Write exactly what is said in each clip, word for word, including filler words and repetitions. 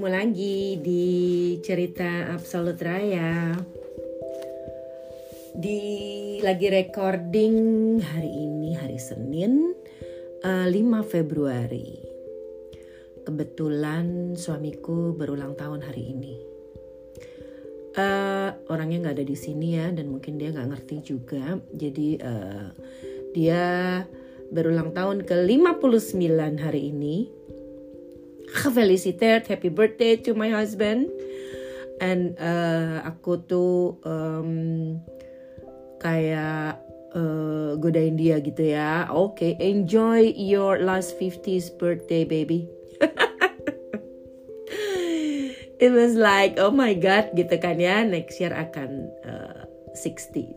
ketemu lagi di cerita Absolut Raya. Di lagi recording hari ini, hari Senin, uh, lima Februari. Kebetulan suamiku berulang tahun hari ini. Uh, orangnya nggak ada di sini ya, dan mungkin dia nggak ngerti juga. Jadi uh, dia berulang tahun ke lima puluh sembilan hari ini. Gefeliciteerd, happy birthday to my husband. And uh, aku tuh um, kayak uh, godain dia gitu ya. Oke, okay, enjoy your last fifties birthday, baby. It was like, oh my god, gitu kan ya. Next year akan uh, sixty.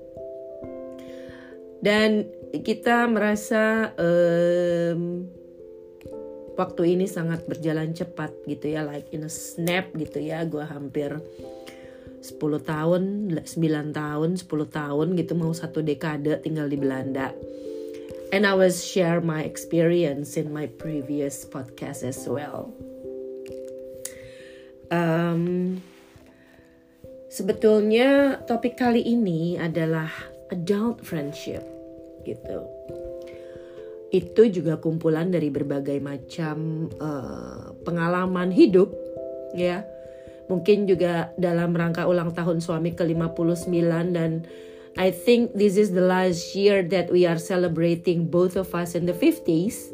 Dan kita merasa um, waktu ini sangat berjalan cepat gitu ya, like in a snap gitu ya. Gue hampir sepuluh tahun, sembilan tahun, sepuluh tahun gitu, mau satu dekade tinggal di Belanda. And I was share my experience in my previous podcast as well. Um, sebetulnya topik kali ini adalah adult friendship gitu. Itu juga kumpulan dari berbagai macam uh, pengalaman hidup ya. Mungkin juga dalam rangka ulang tahun suami ke lima puluh sembilan, dan I think this is the last year that we are celebrating both of us in the fifties.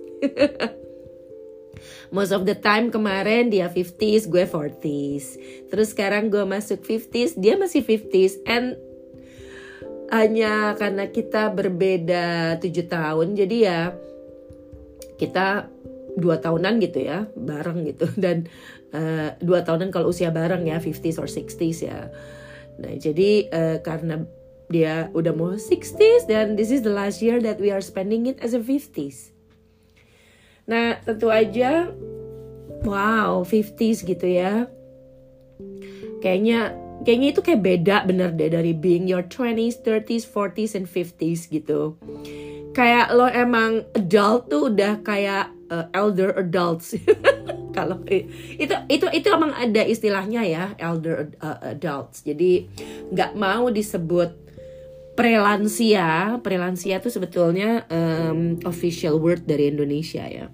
Most of the time kemarin dia fifties, gue forties. Terus sekarang gue masuk fifties, dia masih fifties, and hanya karena kita berbeda tujuh tahun, jadi ya kita dua tahunan gitu ya, bareng gitu. Dan uh, dua tahunan kalau usia bareng ya, fifties or sixties ya. Nah jadi uh, karena dia udah mau sixties, dan this is the last year that we are spending it as a fifties. Nah tentu aja, wow, fifties gitu ya. Kayaknya Kayaknya itu kayak beda bener deh dari being your twenties, thirties, forties, and fifties gitu. Kayak lo emang adult tuh udah kayak uh, elder adults. Kalau itu itu itu emang ada istilahnya ya, elder uh, adults. Jadi nggak mau disebut prelansia. Prelansia tuh sebetulnya um, official word dari Indonesia ya.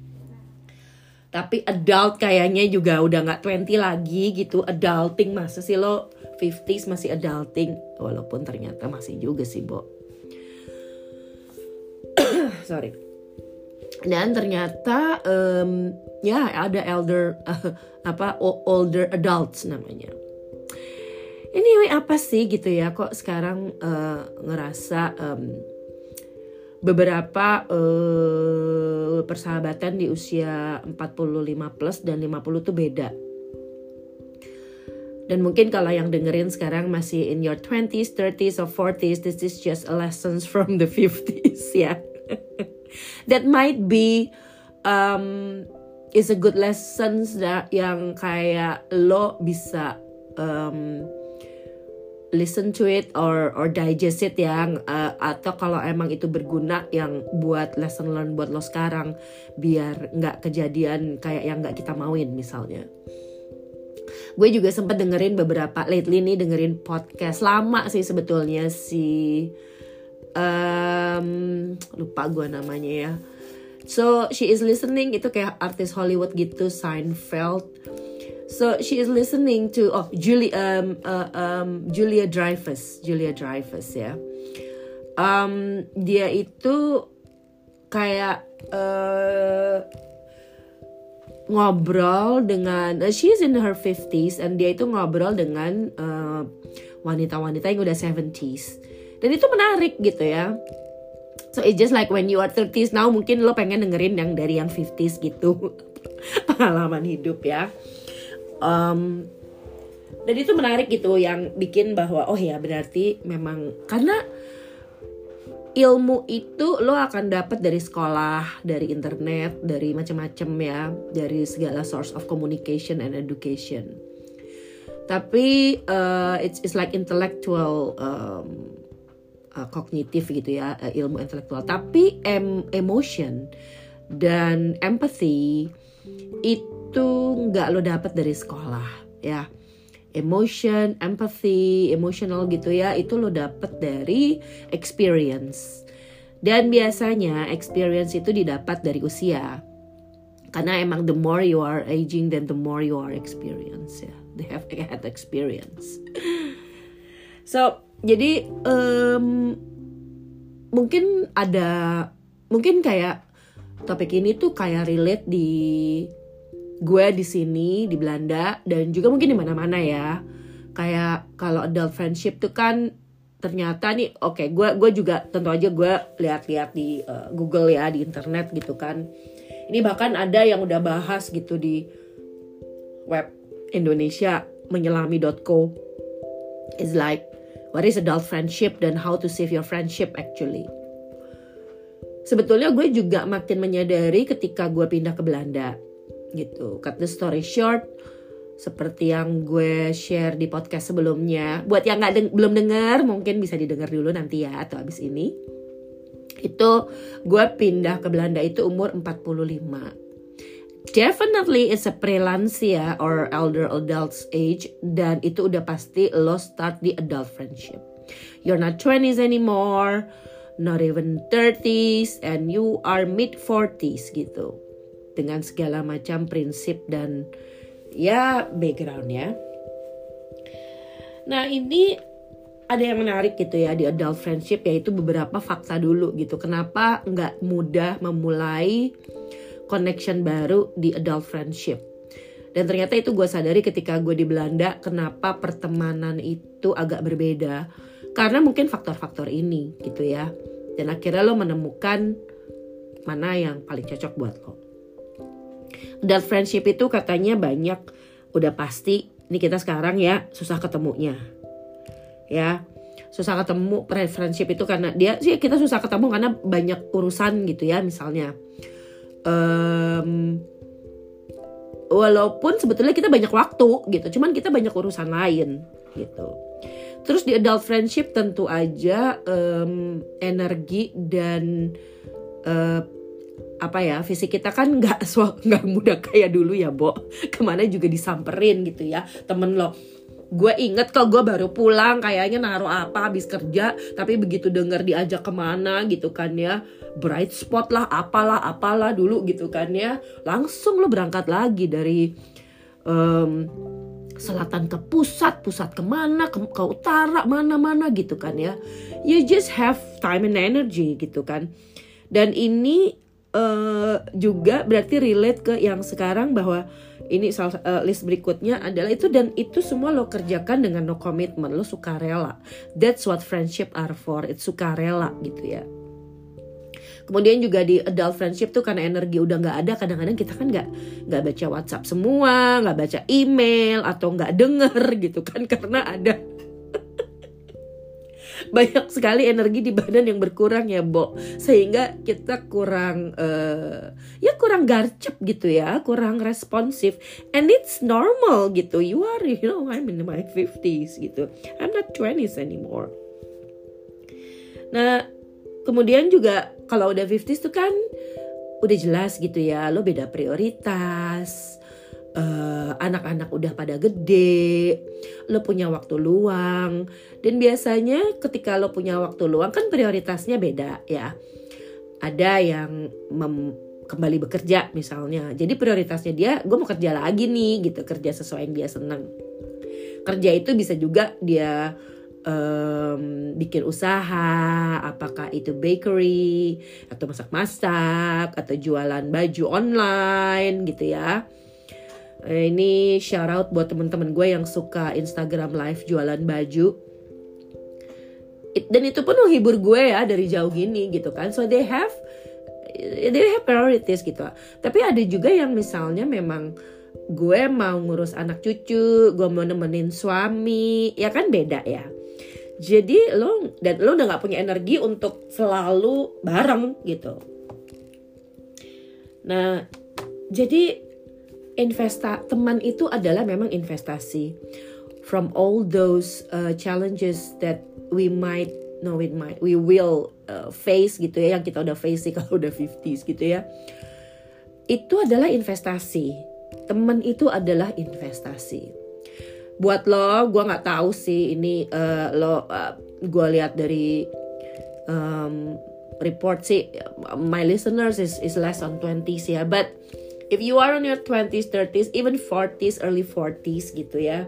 Tapi adult kayaknya juga udah gak twenty lagi gitu. Adulting, masa sih lo fifties masih adulting? Walaupun ternyata masih juga sih, Bo. Sorry. Dan ternyata um, ya ada elder uh, apa older adults namanya. Anyway, apa sih gitu ya, kok sekarang uh, ngerasa um, beberapa uh, persahabatan di usia empat puluh lima plus dan lima puluh tuh beda. Dan mungkin kalau yang dengerin sekarang masih in your twenties, thirties, or forties, this is just a lessons from the fifties ya. That might be um, is a good lessons that yang kayak lo bisa um, listen to it or or digest it yang uh, atau kalau emang itu berguna yang buat lesson learn buat lo sekarang, biar nggak kejadian kayak yang nggak kita mauin misalnya. Gue juga sempat dengerin beberapa lately nih, dengerin podcast lama sih sebetulnya, si um, lupa gue namanya ya. So she is listening, itu kayak artis Hollywood gitu, Seinfeld. So she is listening to oh Julie um, uh, um, Julia Dreyfus, Julia Dreyfus ya. Um, dia itu kayak uh, ngobrol dengan uh, she is in her fifties, and dia itu ngobrol dengan uh, wanita-wanita yang udah seventies. Dan itu menarik gitu ya. So it's just like when you are thirties now, mungkin lo pengen dengerin yang dari yang fifties gitu. Pengalaman hidup ya. Um, dan itu menarik gitu, yang bikin bahwa oh ya berarti memang karena ilmu itu lo akan dapat dari sekolah, dari internet, dari macam-macam ya, dari segala source of communication and education. Tapi uh, it's it's like intellectual um, uh, kognitif gitu ya, uh, ilmu intelektual. Tapi em, emotion dan empathy itu itu nggak lo dapat dari sekolah ya. Emotion, empathy, emotional gitu ya, itu lo dapat dari experience. Dan biasanya experience itu didapat dari usia. Karena emang the more you are aging, then the more you are experience ya. They have had experience. So, jadi um, mungkin ada, mungkin kayak topik ini tuh kayak relate di gue di sini di Belanda dan juga mungkin di mana-mana ya. Kayak kalau adult friendship tuh kan ternyata nih, oke, okay, gue gue juga tentu aja gue lihat-lihat di uh, Google ya, di internet gitu kan. Ini bahkan ada yang udah bahas gitu di web Indonesia menyelami dot co. It's like what is adult friendship dan how to save your friendship actually. Sebetulnya gue juga makin menyadari ketika gue pindah ke Belanda gitu. Cut the story short, seperti yang gue share di podcast sebelumnya. Buat yang nggak deng- belum dengar, mungkin bisa didengar dulu nanti ya atau abis ini. Itu gue pindah ke Belanda itu umur empat puluh lima. Definitely it's a prelansia or elder adults age, dan itu udah pasti lo start di adult friendship. You're not twenties anymore, not even thirties, and you are mid forties gitu. Dengan segala macam prinsip dan ya backgroundnya. Nah ini ada yang menarik gitu ya di adult friendship, yaitu beberapa fakta dulu gitu. Kenapa nggak mudah memulai connection baru di adult friendship. Dan ternyata itu gue sadari ketika gue di Belanda, kenapa pertemanan itu agak berbeda. Karena mungkin faktor-faktor ini gitu ya. Dan akhirnya lo menemukan mana yang paling cocok buat lo. Adult friendship itu katanya banyak, udah pasti. Ini kita sekarang ya susah ketemunya. Ya, susah ketemu friendship itu karena dia sih kita susah ketemu karena banyak urusan gitu ya misalnya. Um, walaupun sebetulnya kita banyak waktu gitu, cuman kita banyak urusan lain gitu. Terus di adult friendship tentu aja um, energi dan uh, apa ya fisik kita kan nggak nggak mudah kayak dulu ya, Bo. Kemana juga disamperin gitu ya temen lo. Gue inget kok gue baru pulang kayaknya naruh apa habis kerja, tapi begitu denger diajak kemana gitu kan ya, bright spot lah apalah apalah dulu gitu kan ya, langsung lo berangkat lagi dari um, selatan ke pusat, pusat kemana, ke, ke utara, mana-mana gitu kan ya. You just have time and energy gitu kan. Dan ini uh, juga berarti relate ke yang sekarang, bahwa ini salah, uh, list berikutnya adalah itu, dan itu semua lo kerjakan dengan no commitment, lo sukarela. That's what friendship are for, it's sukarela gitu ya. Kemudian juga di adult friendship tuh karena energi udah nggak ada, kadang-kadang kita kan nggak nggak baca WhatsApp semua, nggak baca email atau nggak denger gitu kan, karena ada banyak sekali energi di badan yang berkurang ya, Bo, sehingga kita kurang uh, ya kurang garcep gitu ya, kurang responsif, and it's normal gitu. You are, you know, I'm in my fifties gitu, I'm not twenties anymore. Nah kemudian juga kalau udah fifties tuh kan udah jelas gitu ya, lo beda prioritas, uh, anak-anak udah pada gede, lo punya waktu luang. Dan biasanya ketika lo punya waktu luang kan prioritasnya beda ya. Ada yang mem- kembali bekerja misalnya, jadi prioritasnya dia, gue mau kerja lagi nih gitu, kerja sesuai yang dia senang. Kerja itu bisa juga dia Um, bikin usaha, apakah itu bakery atau masak-masak atau jualan baju online gitu ya. Ini shout out buat teman-teman gue yang suka Instagram live jualan baju. It, dan itu pun menghibur gue ya dari jauh gini gitu kan. So they have they have priorities gitu. Tapi ada juga yang misalnya memang gue mau ngurus anak cucu, gue mau nemenin suami, ya kan beda ya. Jadi lo dan lo udah nggak punya energi untuk selalu bareng gitu. Nah, jadi investa teman itu adalah memang investasi. From all those uh, challenges that we might, no we might, we will uh, face gitu ya, yang kita udah face sih kalau udah fifties gitu ya. Itu adalah investasi. teman itu adalah investasi. Buat lo, gue nggak tahu sih ini uh, lo, uh, gue lihat dari um, report sih, my listeners is is less on twenties ya. But if you are on your twenties, thirties, even forties, early forties gitu ya,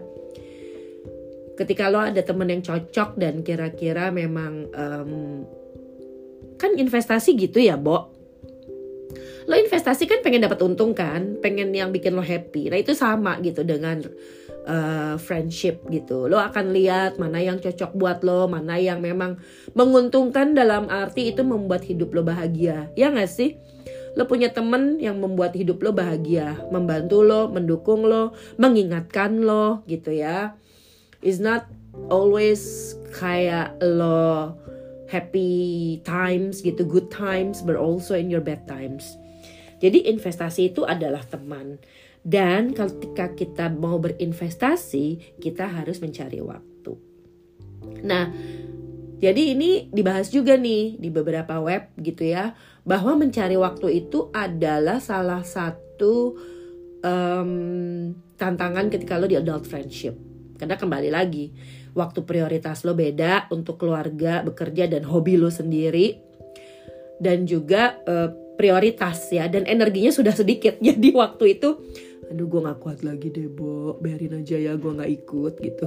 ketika lo ada temen yang cocok dan kira-kira memang um, kan investasi gitu ya, Bo. Lo investasi kan pengen dapat untung kan, pengen yang bikin lo happy. Nah itu sama gitu dengan uh, friendship gitu. Lo akan lihat mana yang cocok buat lo, mana yang memang menguntungkan dalam arti itu membuat hidup lo bahagia. Ya gak sih? Lo punya temen yang membuat hidup lo bahagia, membantu lo, mendukung lo, mengingatkan lo gitu ya. It's not always kayak lo happy times gitu, good times, but also in your bad times. Jadi investasi itu adalah teman. Dan ketika kita mau berinvestasi, kita harus mencari waktu. Nah, jadi ini dibahas juga nih di beberapa web gitu ya, bahwa mencari waktu itu adalah salah satu um, tantangan ketika lo di adult friendship. Karena kembali lagi, waktu prioritas lo beda untuk keluarga, bekerja, dan hobi lo sendiri. Dan juga uh, prioritas ya, dan energinya sudah sedikit. Jadi waktu itu, aduh gue gak kuat lagi deh, Bo, biarin aja ya, gue gak ikut gitu.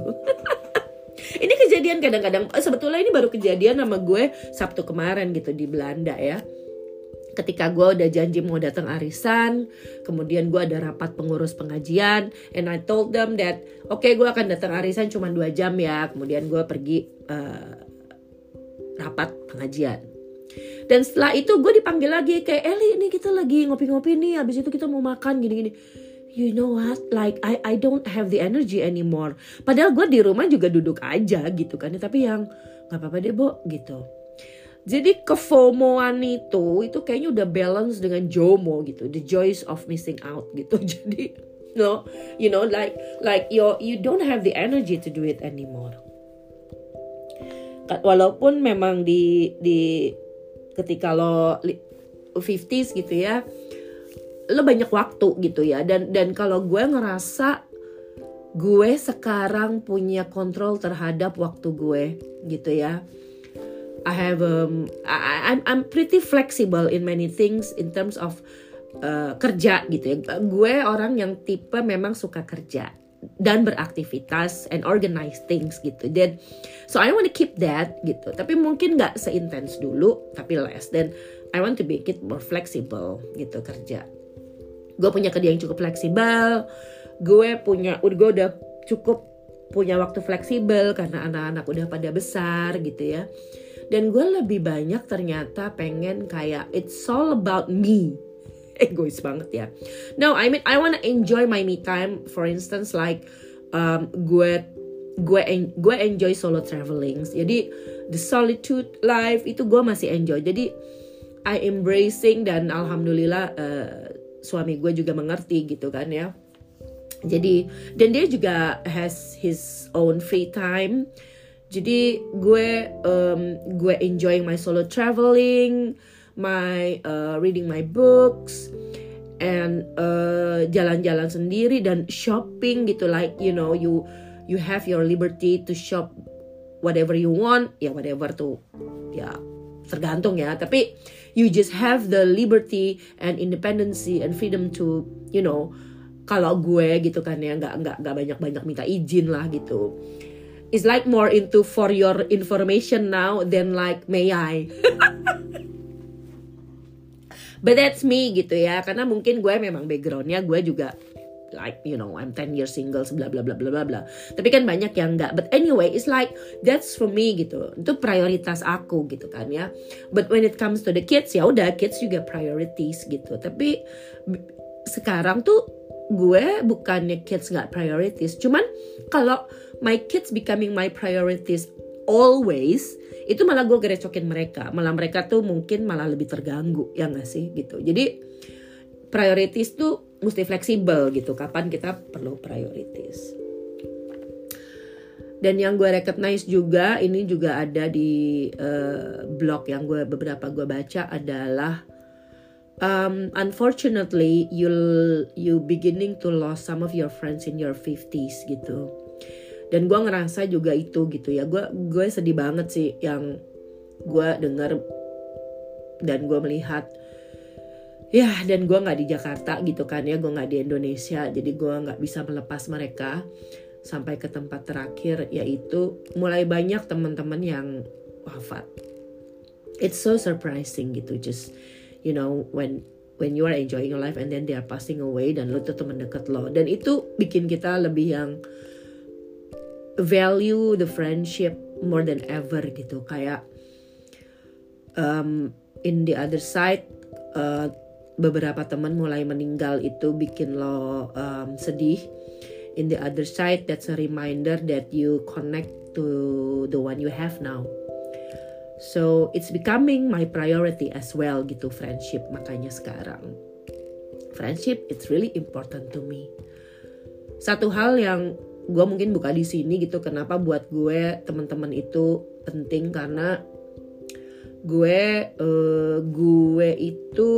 Ini kejadian kadang-kadang, sebetulnya ini baru kejadian sama gue Sabtu kemarin gitu di Belanda ya. Ketika gue udah janji mau datang arisan, kemudian gue ada rapat pengurus pengajian, and I told them that oke okay, gue akan datang arisan cuma dua jam ya, kemudian gue pergi uh, rapat pengajian. Dan setelah itu gue dipanggil lagi kayak, Eli ini kita lagi ngopi-ngopi nih, habis itu kita mau makan gini-gini. You know what, like I I don't have the energy anymore. Padahal gue di rumah juga duduk aja gitu kan, tapi yang nggak apa-apa deh, Bo gitu. Jadi kefomoan itu, itu kayaknya udah balance dengan JOMO gitu, the joys of missing out gitu. Jadi, no, you know, like like you you don't have the energy to do it anymore. Walaupun memang di di ketika lo fifties gitu ya, lo banyak waktu gitu ya. Dan dan kalau gue ngerasa gue sekarang punya kontrol terhadap waktu gue gitu ya. I have um I, I'm I'm pretty flexible in many things in terms of uh, kerja gitu ya. Gue orang yang tipe memang suka kerja dan beraktivitas and organize things gitu. Dan so I want to keep that gitu. Tapi mungkin nggak seintens dulu, tapi less. Dan I want to make it more flexible gitu kerja. Gue punya kerja yang cukup fleksibel. Gue punya, gue udah cukup punya waktu fleksibel karena anak-anak udah pada besar gitu ya. Dan gue lebih banyak ternyata pengen kayak it's all about me. Egois banget ya. No, I mean I wanna enjoy my me time. For instance like um, gue gue en, gue enjoy solo traveling. Jadi the solitude life itu gue masih enjoy. Jadi I embracing dan alhamdulillah uh, suami gue juga mengerti gitu kan ya. Jadi dan dia juga has his own free time. Jadi gue um, gue enjoying my solo traveling, my uh, reading my books, and uh, jalan-jalan sendiri dan shopping gitu, like you know you you have your liberty to shop whatever you want, ya whatever tuh ya tergantung ya, tapi you just have the liberty and independency and freedom to you know, kalau gue gitu kan ya nggak nggak nggak banyak-banyak minta izin lah gitu. It's like more into for your information now than like may I. But that's me gitu ya. Karena mungkin gue memang backgroundnya gue juga like you know I'm ten years single bla bla bla bla bla bla. Tapi kan banyak yang enggak. But anyway it's like that's for me gitu. Itu prioritas aku gitu kan ya. But when it comes to the kids ya udah kids juga priorities gitu. Tapi sekarang tuh gue bukannya kids nggak priorities. Cuman kalau my kids becoming my priorities always, itu malah gue gerecokin mereka. Malah mereka tuh mungkin malah lebih terganggu, ya gak sih gitu. Jadi priorities tuh mesti fleksibel gitu. Kapan kita perlu priorities. Dan yang gue recognize juga, ini juga ada di uh, blog yang gue beberapa gue baca adalah um, unfortunately you'll you beginning to lose some of your friends in your fifties gitu. Dan gue ngerasa juga itu gitu ya, gue gue sedih banget sih yang gue dengar dan gue melihat ya, dan gue nggak di Jakarta gitu kan ya, gue nggak di Indonesia, jadi gue nggak bisa melepas mereka sampai ke tempat terakhir, yaitu mulai banyak teman-teman yang wafat. It's so surprising gitu, just you know when when you are enjoying your life and then they are passing away dan lo tuh teman dekat lo, dan itu bikin kita lebih yang value the friendship more than ever gitu. Kayak um, in the other side uh, beberapa teman mulai meninggal, itu bikin lo um, sedih. In the other side, that's a reminder that you connect to the one you have now. So it's becoming my priority as well gitu, friendship. Makanya sekarang friendship it's really important to me. Satu hal yang gue mungkin buka di sini gitu, kenapa buat gue teman-teman itu penting, karena gue uh, gue itu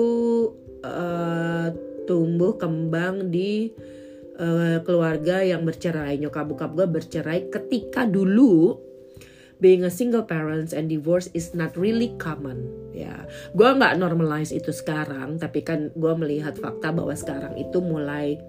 uh, tumbuh kembang di uh, keluarga yang bercerai. Nyokap bokap gue bercerai ketika dulu being a single parents and divorce is not really common. Ya, gue nggak normalize itu sekarang, tapi kan gue melihat fakta bahwa sekarang itu mulai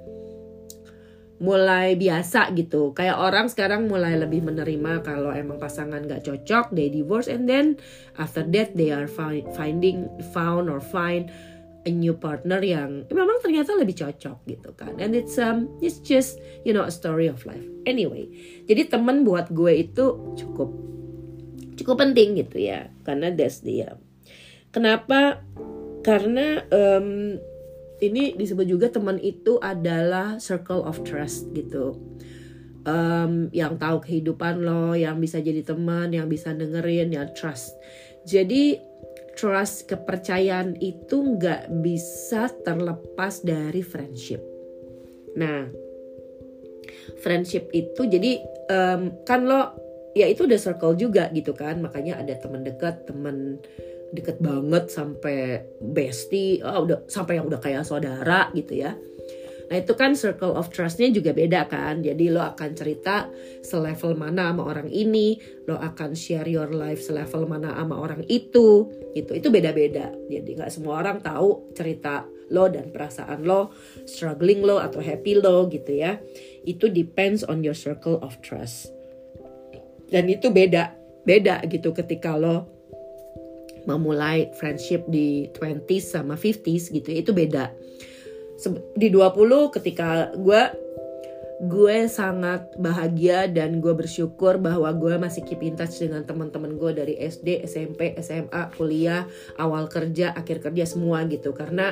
mulai biasa gitu. Kayak orang sekarang mulai lebih menerima kalau emang pasangan nggak cocok, they divorce, and then after that they are find, finding found or find a new partner yang memang ternyata lebih cocok gitu kan. And it's um it's just you know a story of life. Anyway, jadi teman buat gue itu cukup cukup penting gitu ya, karena that's dia. Kenapa? Karena um, ini disebut juga teman itu adalah circle of trust gitu. Um, yang tahu kehidupan lo, yang bisa jadi teman, yang bisa dengerin, yang trust. Jadi trust, kepercayaan itu nggak bisa terlepas dari friendship. Nah, friendship itu jadi um, kan lo ya itu udah circle juga gitu kan, makanya ada teman dekat, teman deket banget sampai bestie, oh, udah sampai yang udah kayak saudara gitu ya. Nah itu kan circle of trustnya juga beda kan. Jadi lo akan cerita selevel mana sama orang ini, lo akan share your life selevel mana sama orang itu, gitu. Itu beda-beda. Jadi nggak semua orang tahu cerita lo dan perasaan lo, struggling lo atau happy lo gitu ya. Itu depends on your circle of trust. Dan itu beda, beda gitu ketika lo memulai friendship di twenties sama fifties gitu, itu beda. Di dua puluh ketika gue gue sangat bahagia dan gue bersyukur bahwa gue masih keep in touch dengan teman-teman gue dari S D, S M P, S M A, kuliah, awal kerja, akhir kerja semua gitu. Karena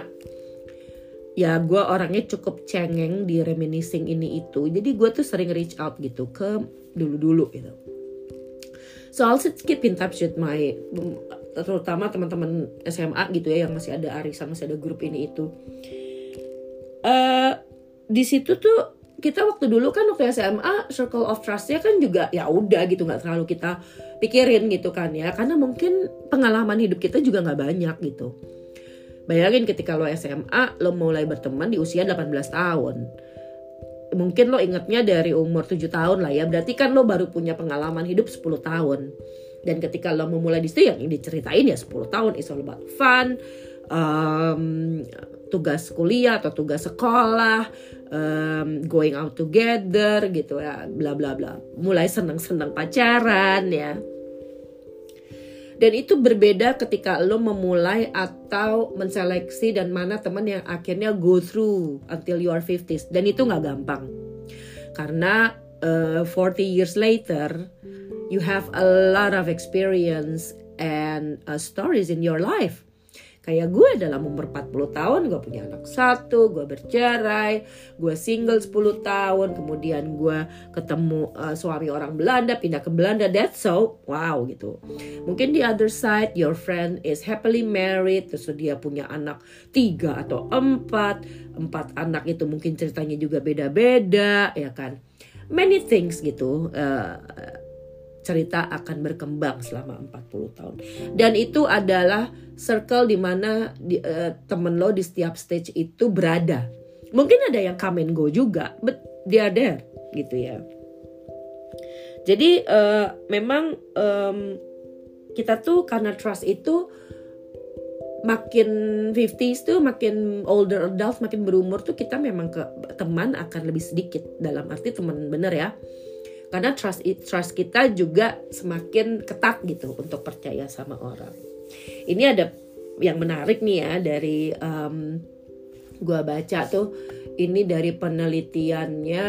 ya gue orangnya cukup cengeng di reminiscing ini itu. Jadi gue tuh sering reach out gitu ke dulu-dulu gitu. So I'll keep in touch with my, terutama teman-teman S M A gitu ya, yang masih ada arisan, masih ada grup ini itu. Uh, di situ tuh kita waktu dulu kan waktu S M A circle of trustnya kan juga ya udah gitu, nggak terlalu kita pikirin gitu kan ya, karena mungkin pengalaman hidup kita juga nggak banyak gitu. Bayangin ketika lo S M A lo mulai berteman di usia delapan belas tahun. Mungkin lo ingetnya dari umur tujuh tahun lah ya. Berarti kan lo baru punya pengalaman hidup sepuluh tahun. Dan ketika lo memulai di situ yang diceritain ya sepuluh tahun. It's all about fun. Um, tugas kuliah atau tugas sekolah. Um, going out together gitu ya. Bla bla bla. Mulai senang-senang pacaran ya. Dan itu berbeda ketika lo memulai atau menseleksi dan mana teman yang akhirnya go through until you are fifties. Dan itu gak gampang. Karena uh, forty years later, you have a lot of experience and uh, stories in your life. Kayak gue dalam umur empat puluh tahun, gue punya anak satu, gue bercerai, gue single sepuluh tahun, kemudian gue ketemu uh, suami orang Belanda, pindah ke Belanda, that's so wow gitu. Mungkin the other side, your friend is happily married, terus dia punya anak tiga atau empat, empat anak itu mungkin ceritanya juga beda-beda, ya kan. Many things gitu. Uh, cerita akan berkembang selama empat puluh tahun. Dan itu adalah circle di mana di, uh, temen lo di setiap stage itu berada. Mungkin ada yang come and go juga, but they are there gitu ya. Jadi uh, memang um, kita tuh karena trust itu makin fifties tuh, makin older adults, makin berumur tuh kita memang ke teman akan lebih sedikit, dalam arti teman bener ya. Karena trust trust kita juga semakin ketat gitu untuk percaya sama orang. Ini ada yang menarik nih ya dari um, gua baca tuh, ini dari penelitiannya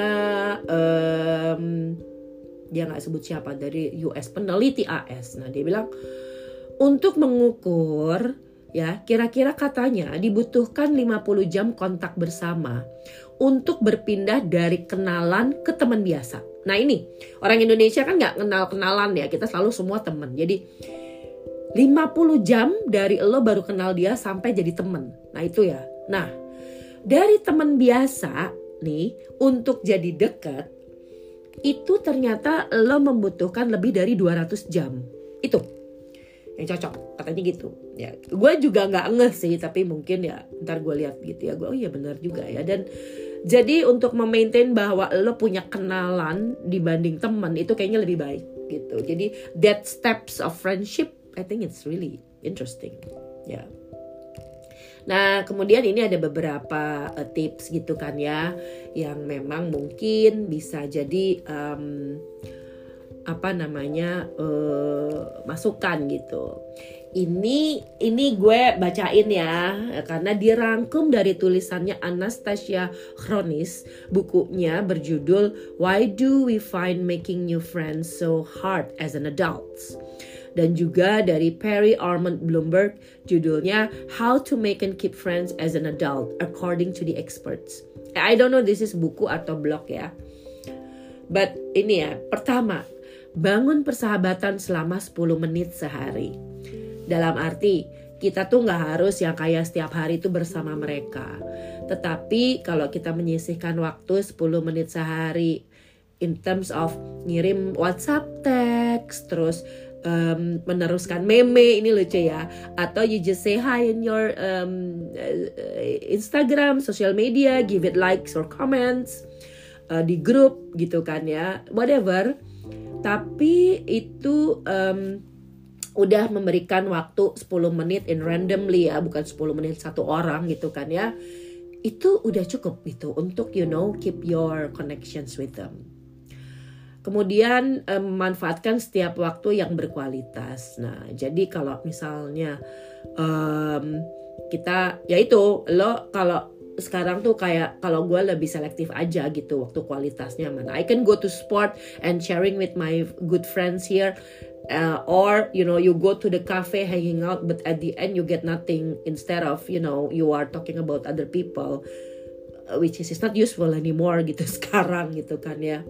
um, dia nggak sebut siapa, dari U S, peneliti A S. Nah dia bilang untuk mengukur ya kira-kira katanya dibutuhkan lima puluh jam kontak bersama untuk berpindah dari kenalan ke teman biasa. Nah ini, orang Indonesia kan gak kenal-kenalan ya, kita selalu semua teman. Jadi lima puluh jam dari lo baru kenal dia sampai jadi teman. Nah itu ya. Nah dari teman biasa nih untuk jadi dekat, itu ternyata lo membutuhkan lebih dari dua ratus jam. Itu yang cocok, katanya gitu ya. Gue juga gak ngeh sih, tapi mungkin ya ntar gue lihat gitu ya, gue oh iya benar juga ya. Dan jadi untuk memaintain bahwa lo punya kenalan dibanding teman itu kayaknya lebih baik gitu. Jadi that steps of friendship, I think it's really interesting ya. Nah kemudian ini ada beberapa uh, tips gitu kan ya, yang memang mungkin bisa jadi um, apa namanya uh, masukan gitu. Ini ini gue bacain ya, karena dirangkum dari tulisannya Anastasia Chronis. Bukunya berjudul Why Do We Find Making New Friends So Hard as an Adult? Dan juga dari Perry Armand Bloomberg, judulnya How to Make and Keep Friends as an Adult According to the Experts. I don't know this is buku atau blog ya. But ini ya, pertama, bangun persahabatan selama sepuluh menit sehari. Dalam arti kita tuh gak harus yang kayak setiap hari itu bersama mereka. Tetapi kalau kita menyisihkan waktu sepuluh menit sehari in terms of ngirim WhatsApp text, terus um, meneruskan meme, ini lucu ya. Atau you just say hi in your um, Instagram, social media, give it likes or comments uh, di grup gitu kan ya, whatever. Tapi itu um, udah memberikan waktu sepuluh menit in randomly ya, bukan sepuluh menit satu orang gitu kan ya. Itu udah cukup gitu untuk you know keep your connections with them. Kemudian memanfaatkan um, setiap waktu yang berkualitas. Nah, jadi kalau misalnya um, kita ya itu lo kalau sekarang tuh kayak kalau gue lebih selektif aja gitu waktu kualitasnya mana. I can go to sport and sharing with my good friends here. Uh, or you know you go to the cafe hanging out, but at the end you get nothing, instead of you know you are talking about other people, uh, which is, is not useful anymore gitu sekarang gitu kan ya.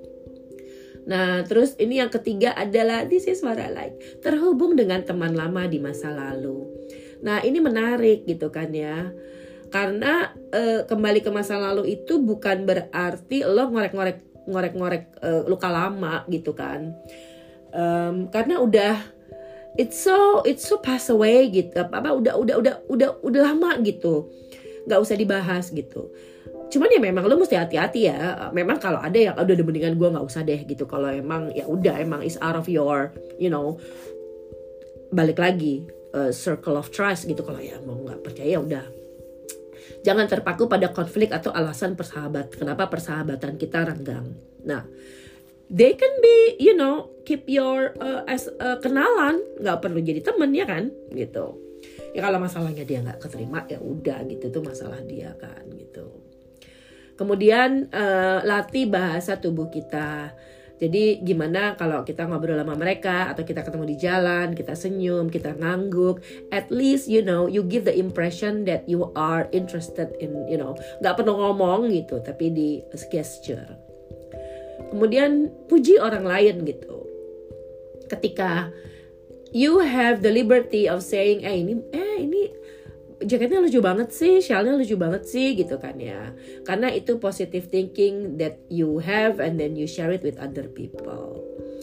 Nah terus ini yang ketiga adalah this is what I like, terhubung dengan teman lama di masa lalu. Nah ini menarik gitu kan ya, karena uh, kembali ke masa lalu itu bukan berarti lo ngorek-ngorek ngorek-ngorek uh, luka lama gitu kan. Um, karena udah it's so it's so pass away gitu, apa udah udah udah udah udah lama gitu, nggak usah dibahas gitu. Cuman ya memang lo mesti hati-hati ya. Memang kalau ada yang udah mendingan gue nggak usah deh gitu. Kalau emang ya udah emang is out of your you know balik lagi uh, circle of trust gitu. Kalau ya mau nggak percaya udah. Jangan terpaku pada konflik atau alasan persahabatan. Kenapa persahabatan kita renggang. Nah. They can be, you know, keep your uh, as uh, kenalan, nggak perlu jadi temen ya kan, gitu. Ya kalau masalahnya dia nggak keterima ya udah gitu, itu masalah dia kan, gitu. Kemudian uh, latih bahasa tubuh kita. Jadi gimana kalau kita ngobrol sama mereka atau kita ketemu di jalan, kita senyum, kita ngangguk, at least you know you give the impression that you are interested in, you know, nggak perlu ngomong gitu, tapi di gesture. Kemudian puji orang lain gitu. Ketika you have the liberty of saying, eh ini, eh ini jaketnya lucu banget sih, shawlnya lucu banget sih gitu kan ya. Karena itu positive thinking that you have and then you share it with other people.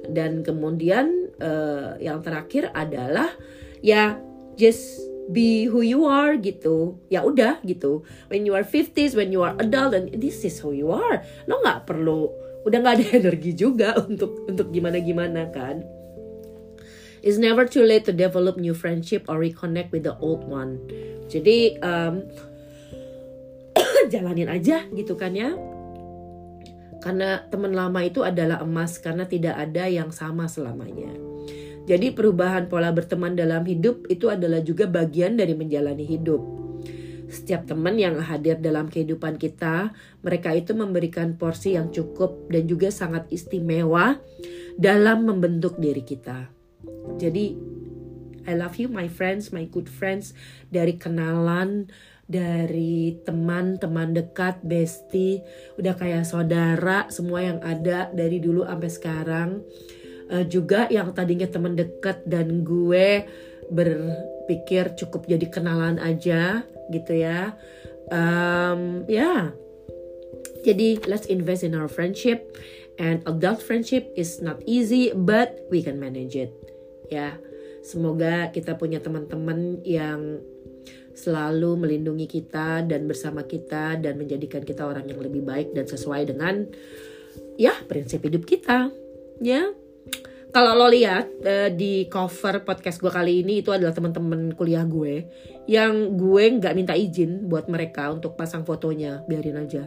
Dan kemudian uh, yang terakhir adalah ya just be who you are gitu. Ya udah gitu. When you are fifties, when you are adult, and this is who you are. Lo nggak perlu, udah nggak ada energi juga untuk untuk gimana-gimana kan. It's never too late to develop new friendship or reconnect with the old one. Jadi um, jalanin aja gitu kan ya. Karena teman lama itu adalah emas, karena tidak ada yang sama selamanya. Jadi perubahan pola berteman dalam hidup itu adalah juga bagian dari menjalani hidup. Setiap teman yang hadir dalam kehidupan kita, mereka itu memberikan porsi yang cukup dan juga sangat istimewa dalam membentuk diri kita. Jadi I love you my friends, my good friends, dari kenalan, dari teman-teman dekat, bestie, udah kayak saudara, semua yang ada dari dulu sampai sekarang. Uh, juga yang tadinya teman dekat dan gue berpikir cukup jadi kenalan aja gitu ya. Um, ya, yeah. Jadi let's invest in our friendship. And adult friendship is not easy, but we can manage it. Ya, semoga kita punya teman-teman yang selalu melindungi kita dan bersama kita dan menjadikan kita orang yang lebih baik dan sesuai dengan ya prinsip hidup kita. Ya, kalau lo lihat uh, di cover podcast gue kali ini, itu adalah teman-teman kuliah gue yang gue nggak minta izin buat mereka untuk pasang fotonya, biarin aja.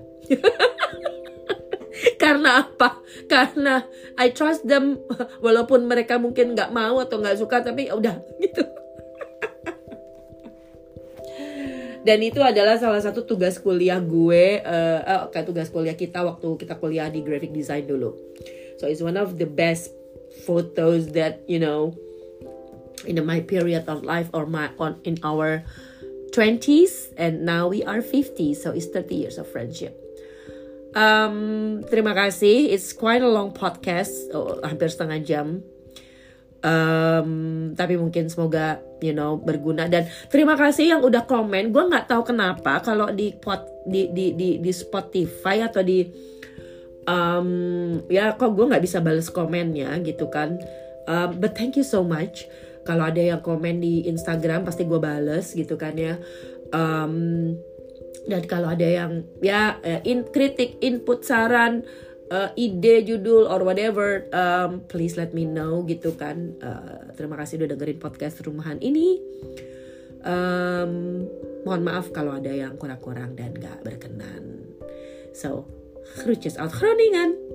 Karena apa? Karena I trust them, walaupun mereka mungkin nggak mau atau nggak suka, tapi udah gitu. Dan itu adalah salah satu tugas kuliah gue, uh, uh, kayak tugas kuliah kita waktu kita kuliah di graphic design dulu. So it's one of the best photos that, you know, in my period of life or my on in our twenties, and now we are fifty, so it's thirty years of friendship. Um, terima kasih. It's quite a long podcast, oh, hampir setengah jam. Um, tapi mungkin semoga you know berguna, dan terima kasih yang udah komen. Gue nggak tahu kenapa kalau di pot di di di di Spotify atau di um, ya kok gue nggak bisa balas komennya gitu kan. Um, but thank you so much. Kalau ada yang komen di Instagram pasti gue bales gitu kan ya. Um, dan kalau ada yang ya in kritik, input, saran, Uh, ide judul or whatever, um, please let me know gitu kan. Uh, terima kasih udah dengerin podcast rumahan ini. Um, mohon maaf kalau ada yang kurang-kurang dan gak berkenan. So, groetjes uit Groningen.